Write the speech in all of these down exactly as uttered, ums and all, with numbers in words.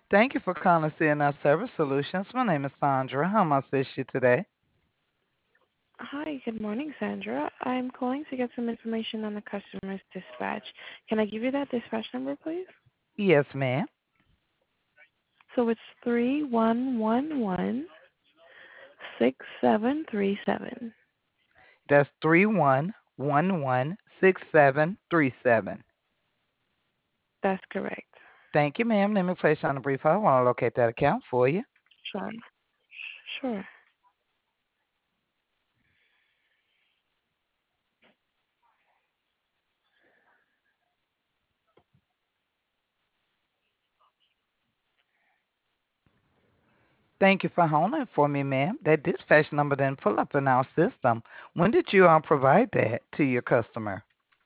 Thank you for calling C N S Service Solutions. My name is Sandra. How may I assist you today? Hi, good morning, Sandra. I'm calling to get some information on the customer's dispatch. Can I give you that dispatch number, please? Yes, ma'am. So it's three one one one six seven three seven. That's three one one one six seven three seven. That's correct. Thank you, ma'am. Let me place you on a brief hold while I locate that account for you. Sure. Sure. Thank you for holding for me, ma'am. That dispatch number didn't pull up in our system. When did you all provide that to your customer?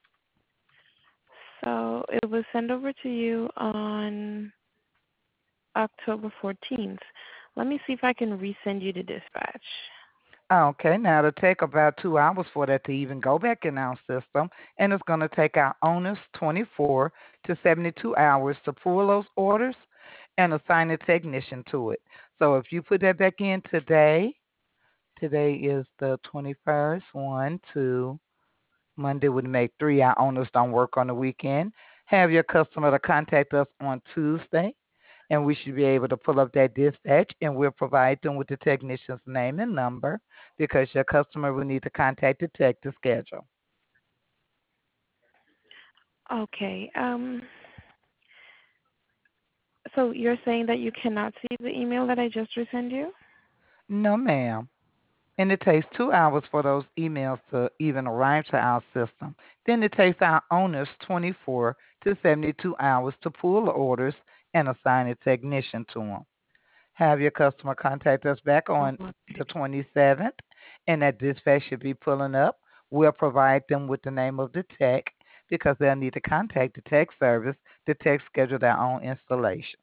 So it was sent over to you on October fourteenth. Let me see if I can resend you the dispatch. Okay, now it'll take about two hours for that to even go back in our system, and it's going to take our owners twenty-four to seventy-two hours to pull those orders and assign a technician to it. So if you put that back in today, today is the twenty-first, one, two, Monday would make three. Our owners don't work on the weekend. Have your customer to contact us on Tuesday, and we should be able to pull up that dispatch, and we'll provide them with the technician's name and number because your customer will need to contact the tech to schedule. Okay. Um. So you're saying that you cannot see the email that I just resend you? No, ma'am. And it takes two hours for those emails to even arrive to our system. Then it takes our owners twenty-four to seventy-two hours to pull the orders and assign a technician to them. Have your customer contact us back Oh, on okay. the twenty-seventh, and that dispatch should be pulling up. We'll provide them with the name of the tech because they'll need to contact the tech service. The tech schedule their own installations.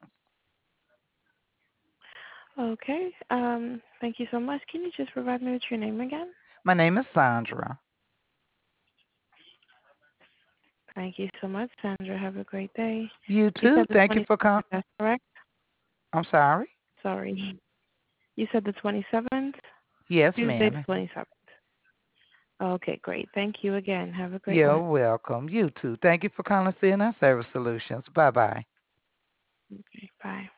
Okay. Um, thank you so much. Can you just provide me with your name again? My name is Sandra. Thank you so much, Sandra. Have a great day. You You too. said the Thank you for twenty-seventh, calling. that's correct? I'm sorry. Sorry. You said the twenty-seventh? Yes, Tuesday the ma'am. twenty-seventh. Okay, great. Thank you again. Have a great You're one. welcome. You too. Thank you for calling C N S Service Solutions. Bye bye. Okay, bye.